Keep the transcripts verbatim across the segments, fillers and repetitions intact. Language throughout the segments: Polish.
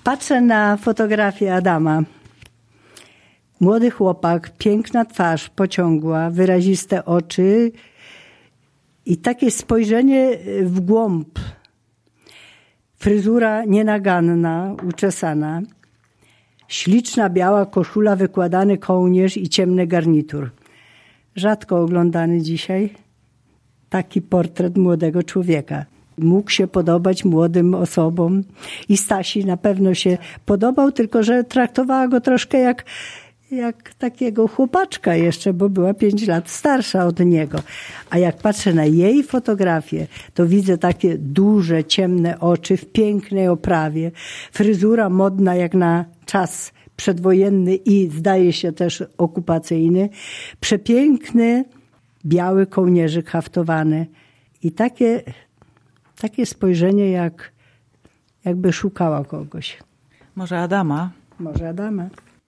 Patrzę na fotografię Adama. Młody chłopak, piękna twarz, pociągła, wyraziste oczy i takie spojrzenie w głąb. Fryzura nienaganna, uczesana. Śliczna biała koszula, wykładany kołnierz i ciemny garnitur. Rzadko oglądany dzisiaj taki portret młodego człowieka. Mógł się podobać młodym osobom i Stasi na pewno się podobał, tylko że traktowała go troszkę jak, jak takiego chłopaczka jeszcze, bo była pięć lat starsza od niego. A jak patrzę na jej fotografię, to widzę takie duże, ciemne oczy w pięknej oprawie, fryzura modna jak na czas przedwojenny i zdaje się też okupacyjny, przepiękny biały kołnierzyk haftowany i takie, takie spojrzenie jak, jakby szukała kogoś. Może Adama? Może Adama.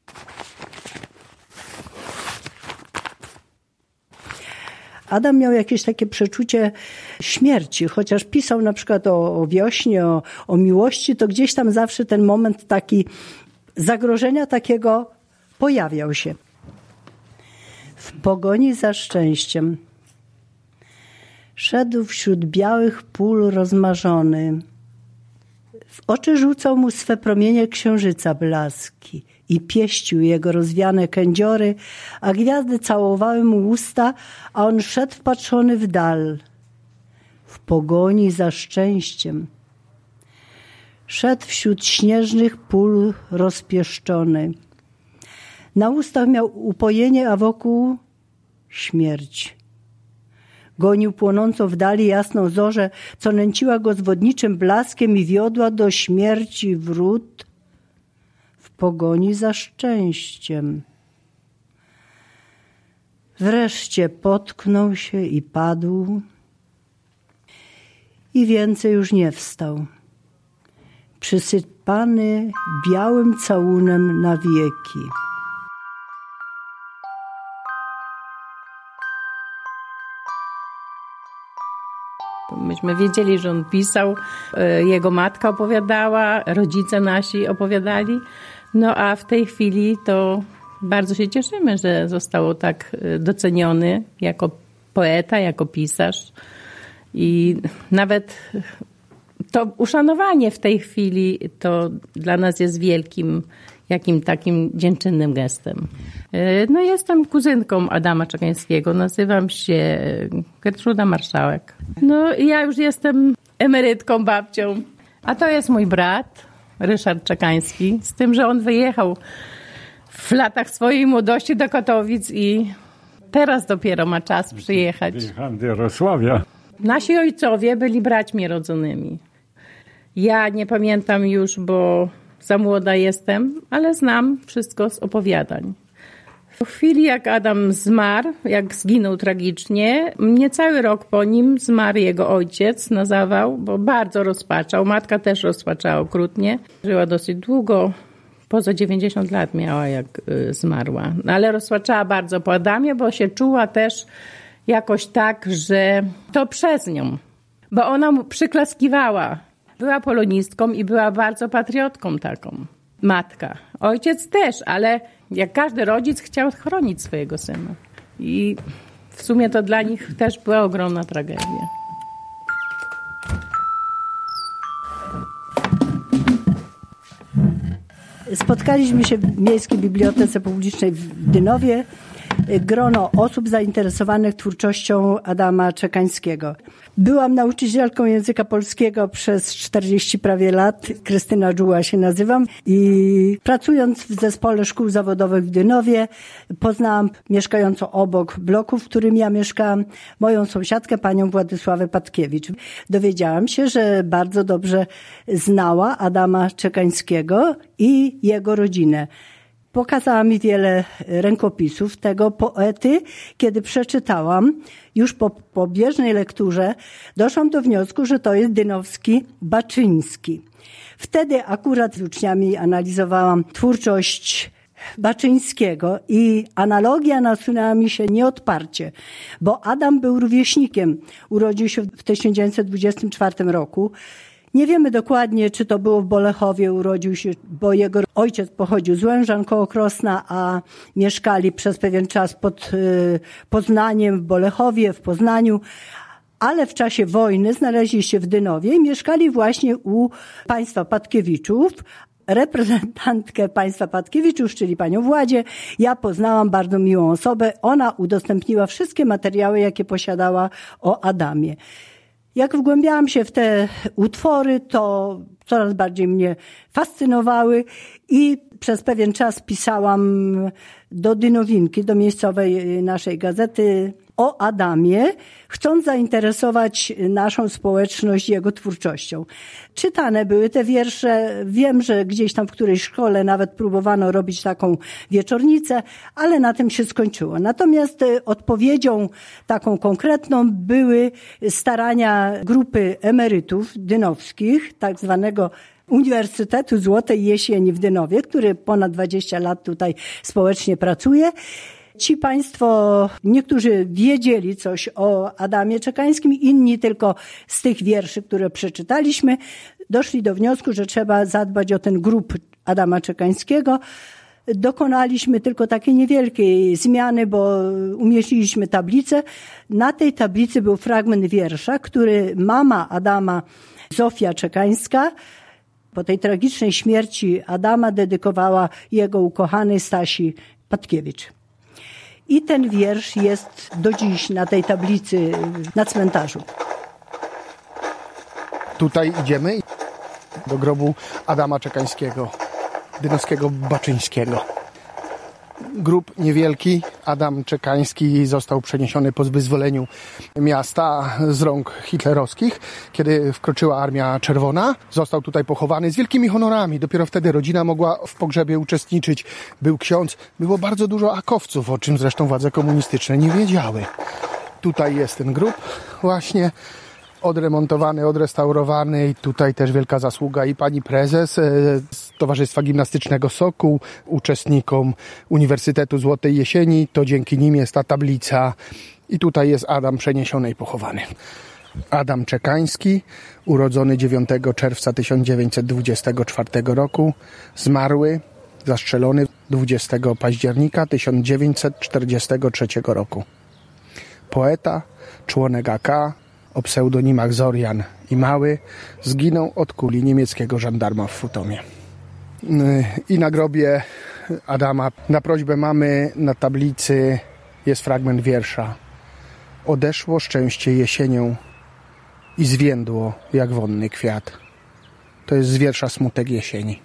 Adam miał jakieś takie przeczucie śmierci, chociaż pisał na przykład o, o wiośnie, o, o miłości, to gdzieś tam zawsze ten moment taki zagrożenia takiego pojawiał się. W pogoni za szczęściem szedł wśród białych pól rozmarzony. W oczy rzucał mu swe promienie księżyca blaski i pieścił jego rozwiane kędziory, a gwiazdy całowały mu usta, a on szedł wpatrzony w dal. W pogoni za szczęściem szedł wśród śnieżnych pól rozpieszczony. Na ustach miał upojenie, a wokół śmierć. Gonił płonącą w dali jasną zorzę, co nęciła go zwodniczym blaskiem i wiodła do śmierci wrót w pogoni za szczęściem. Wreszcie potknął się i padł i więcej już nie wstał. Przysypany białym całunem na wieki. Myśmy wiedzieli, że on pisał, jego matka opowiadała, rodzice nasi opowiadali. No a w tej chwili to bardzo się cieszymy, że został tak doceniony jako poeta, jako pisarz. I nawet to uszanowanie w tej chwili to dla nas jest wielkim, jakim takim dziękczynnym gestem. No jestem kuzynką Adama Czekańskiego, nazywam się Gertruda Marszałek. No ja już jestem emerytką, babcią, a to jest mój brat, Ryszard Czekański, z tym, że on wyjechał w latach swojej młodości do Katowic i teraz dopiero ma czas przyjechać. Wyjechałem do Jarosławia. Nasi ojcowie byli braćmi rodzonymi. Ja nie pamiętam już, bo za młoda jestem, ale znam wszystko z opowiadań. W chwili jak Adam zmarł, jak zginął tragicznie, niecały rok po nim zmarł jego ojciec na zawał, bo bardzo rozpaczał. Matka też rozpaczała okrutnie. Żyła dosyć długo, poza dziewięćdziesiąt lat miała jak y, zmarła. No, ale rozpaczała bardzo po Adamie, bo się czuła też jakoś tak, że to przez nią. Bo ona mu przyklaskiwała. Była polonistką i była bardzo patriotką taką. Matka. Ojciec też, ale jak każdy rodzic chciał chronić swojego syna. I w sumie to dla nich też była ogromna tragedia. Spotkaliśmy się w Miejskiej Bibliotece Publicznej w Dynowie. Grono osób zainteresowanych twórczością Adama Czekańskiego. Byłam nauczycielką języka polskiego przez czterdzieści prawie lat. Krystyna Dżuła się nazywam i pracując w zespole szkół zawodowych w Dynowie poznałam mieszkającą obok bloku, w którym ja mieszkałam, moją sąsiadkę, panią Władysławę Patkiewicz. Dowiedziałam się, że bardzo dobrze znała Adama Czekańskiego i jego rodzinę. Pokazała mi wiele rękopisów tego poety. Kiedy przeczytałam, już po pobieżnej lekturze doszłam do wniosku, że to jest dynowski Baczyński. Wtedy akurat z uczniami analizowałam twórczość Baczyńskiego i analogia nasunęła mi się nieodparcie, bo Adam był rówieśnikiem. Urodził się w tysiąc dziewięćset dwudziestym czwartym roku. Nie wiemy dokładnie, czy to było w Bolechowie, urodził się, bo jego ojciec pochodził z Łężan koło Krosna, a mieszkali przez pewien czas pod Poznaniem, w Bolechowie, w Poznaniu, ale w czasie wojny znaleźli się w Dynowie i mieszkali właśnie u państwa Patkiewiczów. Reprezentantkę państwa Patkiewiczów, czyli panią Władzie, ja poznałam, bardzo miłą osobę. Ona udostępniła wszystkie materiały, jakie posiadała o Adamie. Jak wgłębiałam się w te utwory, to coraz bardziej mnie fascynowały i przez pewien czas pisałam do Dynowinki, do miejscowej naszej gazety o Adamie, chcąc zainteresować naszą społeczność jego twórczością. Czytane były te wiersze. Wiem, że gdzieś tam w którejś szkole nawet próbowano robić taką wieczornicę, ale na tym się skończyło. Natomiast odpowiedzią taką konkretną były starania grupy emerytów dynowskich, tak zwanego Uniwersytetu Złotej Jesieni w Dynowie, który ponad dwadzieścia lat tutaj społecznie pracuje. Ci państwo, niektórzy wiedzieli coś o Adamie Czekańskim, inni tylko z tych wierszy, które przeczytaliśmy, doszli do wniosku, że trzeba zadbać o ten grób Adama Czekańskiego. Dokonaliśmy tylko takiej niewielkiej zmiany, bo umieściliśmy tablicę. Na tej tablicy był fragment wiersza, który mama Adama, Zofia Czekańska, po tej tragicznej śmierci Adama dedykowała jego ukochanej Stasi Patkiewicz. I ten wiersz jest do dziś na tej tablicy na cmentarzu. Tutaj idziemy do grobu Adama Czekańskiego, dynowskiego Baczyńskiego. Grób niewielki, Adam Czekański został przeniesiony po wyzwoleniu miasta z rąk hitlerowskich, kiedy wkroczyła Armia Czerwona. Został tutaj pochowany z wielkimi honorami. Dopiero wtedy rodzina mogła w pogrzebie uczestniczyć. Był ksiądz. Było bardzo dużo akowców, o czym zresztą władze komunistyczne nie wiedziały. Tutaj jest ten grób właśnie odremontowany, odrestaurowany i tutaj też wielka zasługa i pani prezes z Towarzystwa Gimnastycznego Sokół, uczestnikom Uniwersytetu Złotej Jesieni, to dzięki nim jest ta tablica i tutaj jest Adam przeniesiony i pochowany. Adam Czekański, urodzony dziewiątego czerwca tysiąc dziewięćset dwudziestego czwartego roku, zmarły, zastrzelony dwudziestego października tysiąc dziewięćset czterdziestego trzeciego roku. Poeta, członek A K, o pseudonimach Zorian i Mały, zginął od kuli niemieckiego żandarma w Futomie. I na grobie Adama na prośbę mamy na tablicy jest fragment wiersza. Odeszło szczęście jesienią i zwiędło jak wonny kwiat. To jest z wiersza Smutek jesieni.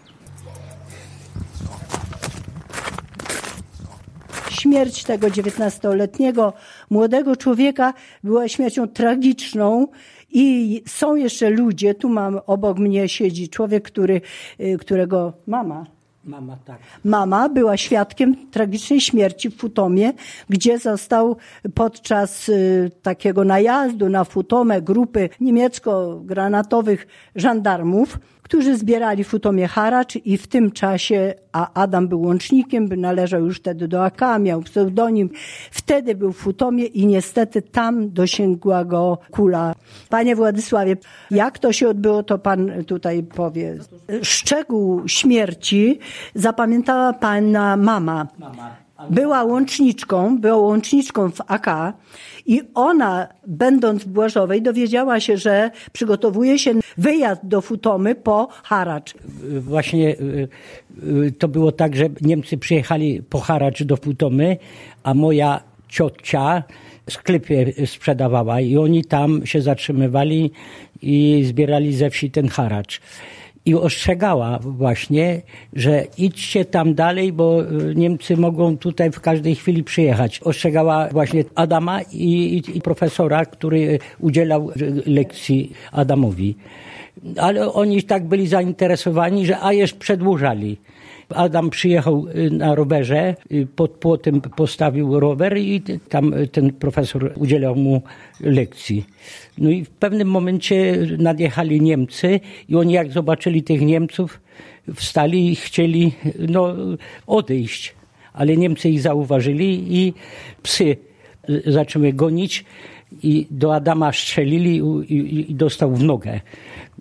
Śmierć tego dziewiętnastoletniego młodego człowieka była śmiercią tragiczną i są jeszcze ludzie, tu mam obok mnie siedzi człowiek, który, którego mama, Mama, tak. Mama była świadkiem tragicznej śmierci w Futomie, gdzie został podczas y, takiego najazdu na Futomę grupy niemiecko-granatowych żandarmów, którzy zbierali w Futomie haracz i w tym czasie, a Adam był łącznikiem, należał już wtedy do A K, miał pseudonim, wtedy był w Futomie i niestety tam dosięgła go kula. Panie Władysławie, jak to się odbyło, to pan tutaj powie. Szczegół śmierci zapamiętała pana mama. Była łączniczką, była łączniczką w A K i ona, będąc w Błażowej, dowiedziała się, że przygotowuje się wyjazd do Futomy po haracz. Właśnie to było tak, że Niemcy przyjechali po haracz do Futomy, a moja ciocia w sklepie sprzedawała i oni tam się zatrzymywali i zbierali ze wsi ten haracz. I ostrzegała właśnie, że idźcie tam dalej, bo Niemcy mogą tutaj w każdej chwili przyjechać. Ostrzegała właśnie Adama i, i, i profesora, który udzielał lekcji Adamowi. Ale oni tak byli zainteresowani, że a jeszcze przedłużali. Adam przyjechał na rowerze, pod płotem postawił rower i tam ten profesor udzielał mu lekcji. No i w pewnym momencie nadjechali Niemcy i oni jak zobaczyli tych Niemców, wstali i chcieli no, odejść. Ale Niemcy ich zauważyli i psy zaczęły gonić i do Adama strzelili i, i, i dostał w nogę.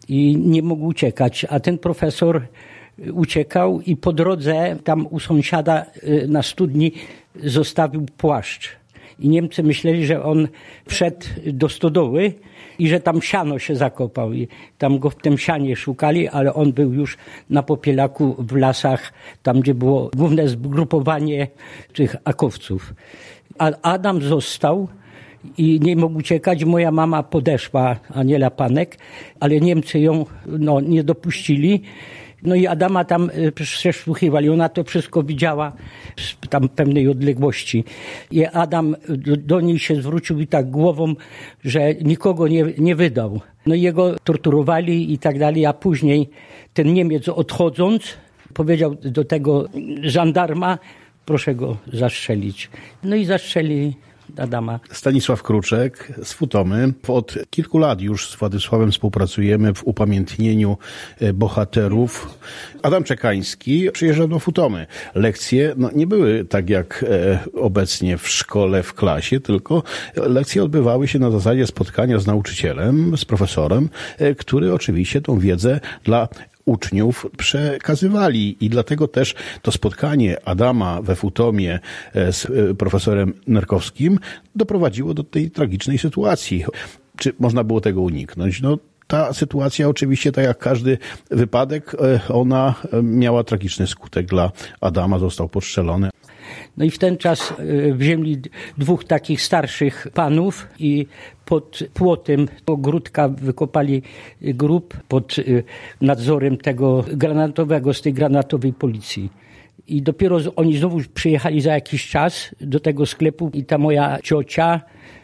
i nie mógł uciekać, a ten profesor uciekał i po drodze tam u sąsiada na studni zostawił płaszcz. I Niemcy myśleli, że on wszedł do stodoły i że tam siano się zakopał. I tam go w tym sianie szukali, ale on był już na Popielaku w lasach, tam gdzie było główne zgrupowanie tych akowców. A Adam został i nie mógł uciekać. Moja mama podeszła, Aniela Panek, ale Niemcy ją no, nie dopuścili. No i Adama tam przesłuchiwali. Ona to wszystko widziała z tam pewnej odległości. I Adam do, do niej się zwrócił i tak głową, że nikogo nie, nie wydał. No i jego torturowali i tak dalej, a później ten Niemiec odchodząc powiedział do tego żandarma, proszę go zastrzelić. No i zastrzelili Adama. Stanisław Kruczek z Futomy. Od kilku lat już z Władysławem współpracujemy w upamiętnieniu bohaterów. Adam Czekański przyjeżdżał do Futomy. Lekcje no, nie były tak jak e, obecnie w szkole, w klasie, tylko lekcje odbywały się na zasadzie spotkania z nauczycielem, z profesorem, e, który oczywiście tą wiedzę dla uczniów przekazywali i dlatego też to spotkanie Adama we Futomie z profesorem Nerkowskim doprowadziło do tej tragicznej sytuacji. Czy można było tego uniknąć? No, ta sytuacja oczywiście, tak jak każdy wypadek, ona miała tragiczny skutek dla Adama, został postrzelony. No i w ten czas wzięli dwóch takich starszych panów i pod płotem ogródka wykopali grób pod nadzorem tego granatowego, z tej granatowej policji. I dopiero oni znowu przyjechali za jakiś czas do tego sklepu i ta moja ciocia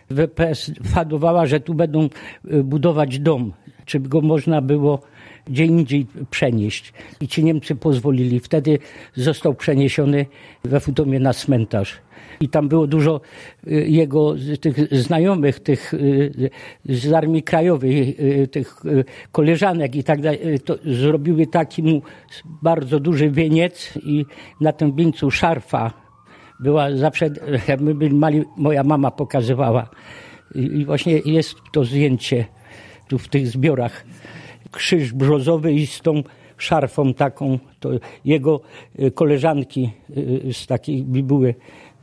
fadowała, że tu będą budować dom, czy go można było gdzie indziej przenieść. I ci Niemcy pozwolili. Wtedy został przeniesiony we Futomie na cmentarz. I tam było dużo jego tych znajomych, tych z Armii Krajowej, tych koleżanek i tak dalej. To zrobiły taki mu bardzo duży wieniec i na tym wieńcu szarfa była zawsze, jak my byli mali, moja mama pokazywała. I właśnie jest to zdjęcie tu w tych zbiorach. Krzyż brzozowy i z tą szarfą taką, to jego koleżanki z takiej bibuły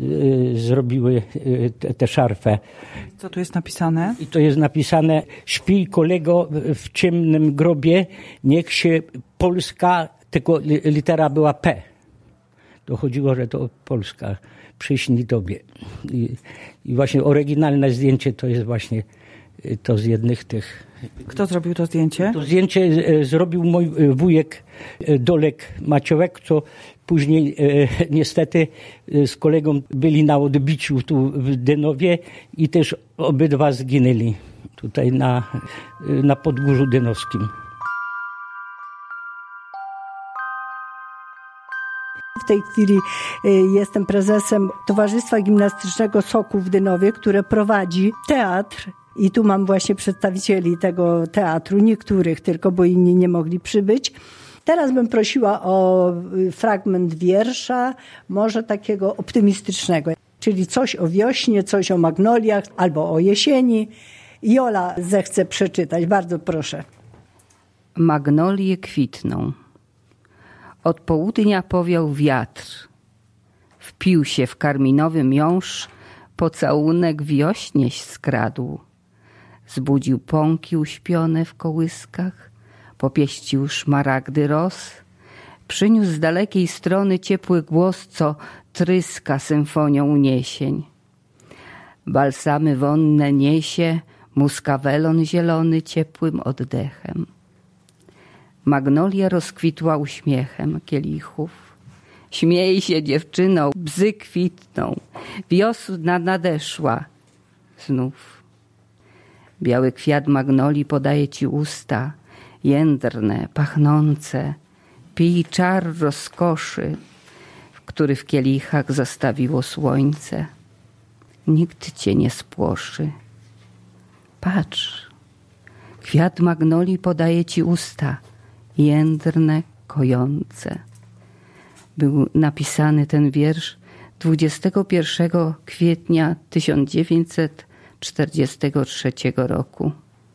zrobiły tę szarfę. Co tu jest napisane? I to jest napisane: śpij kolego w ciemnym grobie, niech się Polska, tylko litera była P. To chodziło, że to Polska, przyśni tobie. I, i właśnie oryginalne zdjęcie to jest właśnie to z jednych tych. Kto zrobił to zdjęcie? To zdjęcie zrobił mój wujek Dolek Maciołek, co później niestety z kolegą byli na odbiciu tu w Dynowie i też obydwa zginęli tutaj na, na Podgórzu Dynowskim. W tej chwili jestem prezesem Towarzystwa Gimnastycznego Sokół w Dynowie, które prowadzi teatr. I tu mam właśnie przedstawicieli tego teatru, niektórych tylko, bo inni nie mogli przybyć. Teraz bym prosiła o fragment wiersza, może takiego optymistycznego, czyli coś o wiośnie, coś o magnoliach albo o jesieni. Jola zechce przeczytać, bardzo proszę. Magnolie kwitną. Od południa powiał wiatr. Wpił się w karminowy miąższ, pocałunek wiośnieś skradł. Zbudził pąki uśpione w kołyskach, popieścił szmaragdy ros, przyniósł z dalekiej strony ciepły głos, co tryska symfonią uniesień. Balsamy wonne niesie muskawelon zielony ciepłym oddechem. Magnolia rozkwitła uśmiechem kielichów. Śmiej się, dziewczyno, bzy kwitną, wiosna nadeszła znów. Biały kwiat magnolii podaje ci usta, jędrne, pachnące. Pij czar rozkoszy, który w kielichach zastawiło słońce. Nikt cię nie spłoszy. Patrz, kwiat magnolii podaje ci usta, jędrne, kojące. Był napisany ten wiersz dwudziestego pierwszego kwietnia tysiąc dziewięćset czterdziestego trzeciego roku.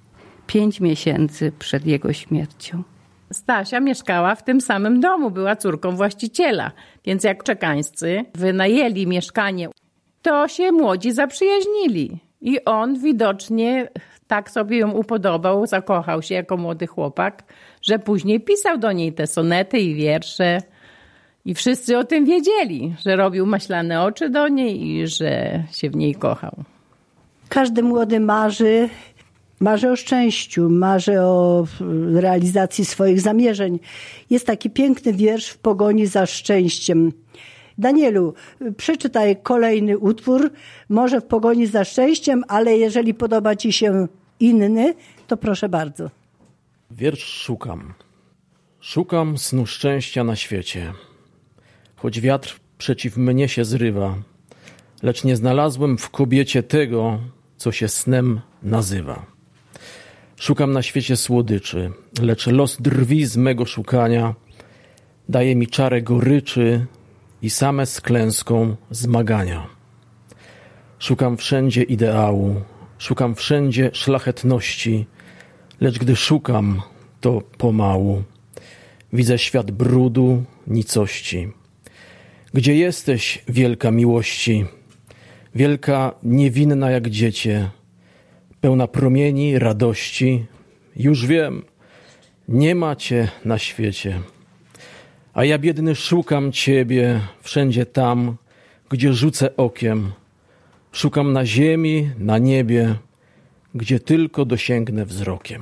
pięć miesięcy przed jego śmiercią. Stasia mieszkała w tym samym domu, była córką właściciela, więc jak Czekańscy wynajęli mieszkanie, to się młodzi zaprzyjaźnili. I on widocznie tak sobie ją upodobał, zakochał się jako młody chłopak, że później pisał do niej te sonety i wiersze. I wszyscy o tym wiedzieli, że robił maślane oczy do niej i że się w niej kochał. Każdy młody marzy, marzy o szczęściu, marzy o realizacji swoich zamierzeń. Jest taki piękny wiersz W pogoni za szczęściem. Danielu, przeczytaj kolejny utwór, może W pogoni za szczęściem, ale jeżeli podoba ci się inny, to proszę bardzo. Wiersz szukam. Szukam snu szczęścia na świecie. Choć wiatr przeciw mnie się zrywa, lecz nie znalazłem w kobiecie tego, co się snem nazywa. Szukam na świecie słodyczy, lecz los drwi z mego szukania, daje mi czarę goryczy i same z klęską zmagania. Szukam wszędzie ideału, szukam wszędzie szlachetności, lecz gdy szukam, to pomału widzę świat brudu, nicości. Gdzie jesteś, wielka miłości, wielka niewinna jak dziecię, pełna promieni, radości? Już wiem, nie ma cię na świecie. A ja biedny szukam ciebie wszędzie tam, gdzie rzucę okiem. Szukam na ziemi, na niebie, gdzie tylko dosięgnę wzrokiem.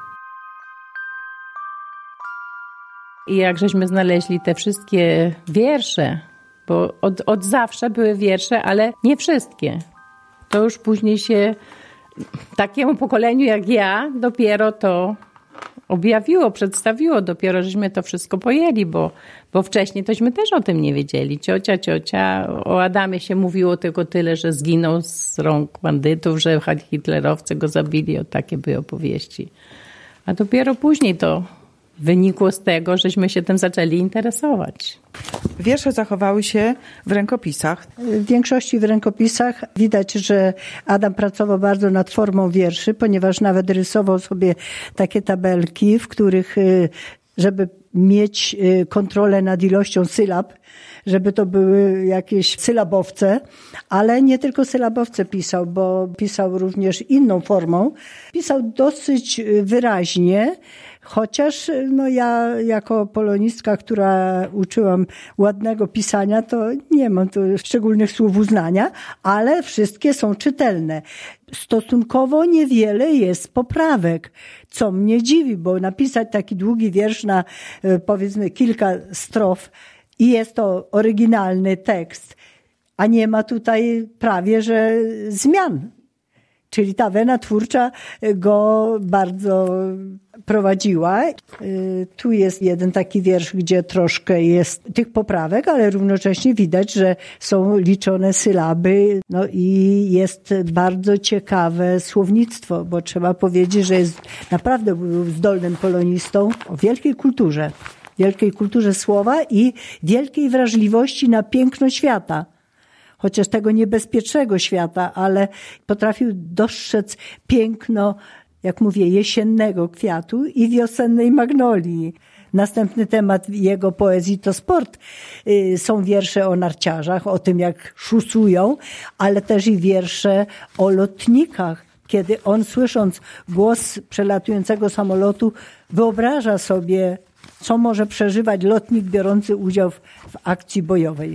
I jak żeśmy znaleźli te wszystkie wiersze, bo od, od zawsze były wiersze, ale nie wszystkie. To już później się takiemu pokoleniu jak ja dopiero to objawiło, przedstawiło. Dopiero żeśmy to wszystko pojęli, bo, bo wcześniej tośmy też o tym nie wiedzieli. Ciocia, ciocia. O Adamie się mówiło tylko tyle, że zginął z rąk bandytów, że hitlerowcy go zabili. O takie były opowieści. A dopiero później to wynikło z tego, żeśmy się tym zaczęli interesować. Wiersze zachowały się w rękopisach. W większości w rękopisach widać, że Adam pracował bardzo nad formą wierszy, ponieważ nawet rysował sobie takie tabelki, w których, żeby mieć kontrolę nad ilością sylab, żeby to były jakieś sylabowce, ale nie tylko sylabowce pisał, bo pisał również inną formą. Pisał dosyć wyraźnie, chociaż no ja jako polonistka, która uczyłam ładnego pisania, to nie mam tu szczególnych słów uznania, ale wszystkie są czytelne. Stosunkowo niewiele jest poprawek, co mnie dziwi, bo napisać taki długi wiersz na powiedzmy kilka strof i jest to oryginalny tekst, a nie ma tutaj prawie że zmian. Czyli ta wena twórcza go bardzo prowadziła. Tu jest jeden taki wiersz, gdzie troszkę jest tych poprawek, ale równocześnie widać, że są liczone sylaby. No i jest bardzo ciekawe słownictwo, bo trzeba powiedzieć, że jest naprawdę był zdolnym polonistą o wielkiej kulturze. Wielkiej kulturze słowa i wielkiej wrażliwości na piękno świata. Chociaż tego niebezpiecznego świata, ale potrafił dostrzec piękno, jak mówię, jesiennego kwiatu i wiosennej magnolii. Następny temat jego poezji to sport. Są wiersze o narciarzach, o tym jak szusują, ale też i wiersze o lotnikach. Kiedy on, słysząc głos przelatującego samolotu, wyobraża sobie, co może przeżywać lotnik biorący udział w, w akcji bojowej.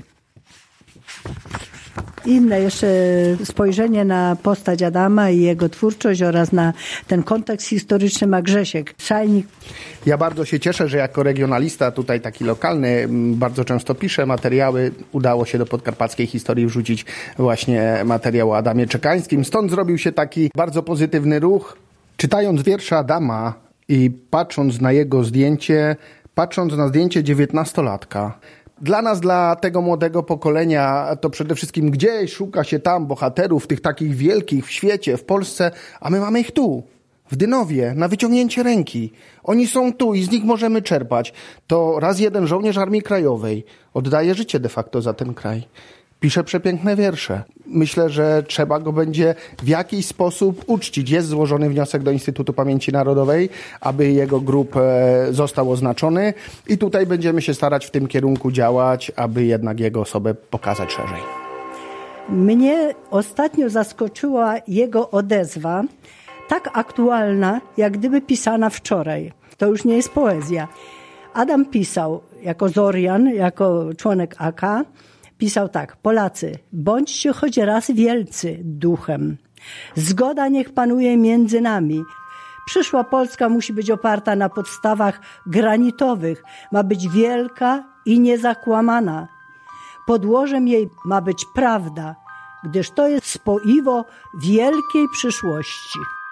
Inne jeszcze spojrzenie na postać Adama i jego twórczość oraz na ten kontekst historyczny ma Grzesiek Szajnik. Ja bardzo się cieszę, że jako regionalista tutaj taki lokalny bardzo często piszę materiały. Udało się do podkarpackiej historii wrzucić właśnie materiał o Adamie Czekańskim. Stąd zrobił się taki bardzo pozytywny ruch. Czytając wiersze Adama i patrząc na jego zdjęcie, patrząc na zdjęcie dziewiętnastolatka, dla nas, dla tego młodego pokolenia, to przede wszystkim gdzieś szuka się tam bohaterów, tych takich wielkich w świecie, w Polsce, a my mamy ich tu, w Dynowie, na wyciągnięcie ręki. Oni są tu i z nich możemy czerpać. To raz jeden żołnierz Armii Krajowej oddaje życie de facto za ten kraj. pisze przepiękne wiersze. Myślę, że trzeba go będzie w jakiś sposób uczcić. Jest złożony wniosek do Instytutu Pamięci Narodowej, aby jego grób został oznaczony i tutaj będziemy się starać w tym kierunku działać, aby jednak jego osobę pokazać szerzej. Mnie ostatnio zaskoczyła jego odezwa, tak aktualna, jak gdyby pisana wczoraj. To już nie jest poezja. Adam pisał jako Zorian, jako członek A K, pisał tak: Polacy, bądźcie choć raz wielcy duchem. Zgoda niech panuje między nami. Przyszła Polska musi być oparta na podstawach granitowych. Ma być wielka i niezakłamana. Podłożem jej ma być prawda, gdyż to jest spoiwo wielkiej przyszłości.